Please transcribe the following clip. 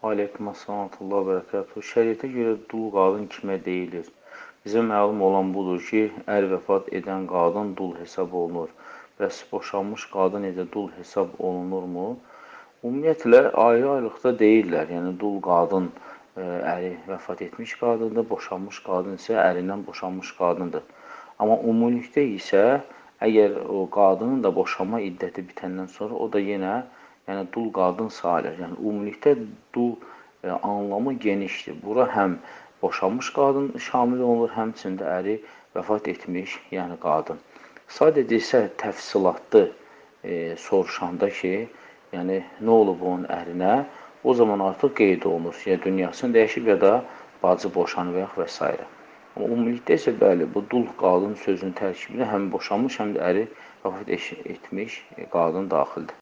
Aleykum assalam və bərəkatuhu. Şəriətə görə dul qadın kimə deyilir? Bizə məlum olan budur ki, ər vəfat edən qadın dul hesab olunur. Bəs boşanmış qadın necə dul hesab olunurmu? Ümumiyyətlə, ayrı-ayrılıqda deyirlər. Yəni, dul qadın əri vəfat etmiş qadındır, boşanmış qadın isə ərindən boşanmış qadındır. Amma ümumilikdə isə, əgər o qadının da boşanma iddəti bitəndən sonra o da yenə dul qadın sayılır. Yəni, ümumilikdə dul anlamı genişdir. Bura həm boşanmış qadın şamil olunur, həmçində əri vəfat etmiş, yəni qadın. Sadəcə isə təfsilatlı soruşanda ki, yəni nə olub onun ərinə, o zaman artıq qeyd olunur. Ya dünyasını dəyişib, ya da bacı boşanıb və s. Amma ümumilikdə isə bəli, bu dul qadın sözünün tərkibinə həm boşanmış, həm də əri vəfat etmiş qadın daxildir.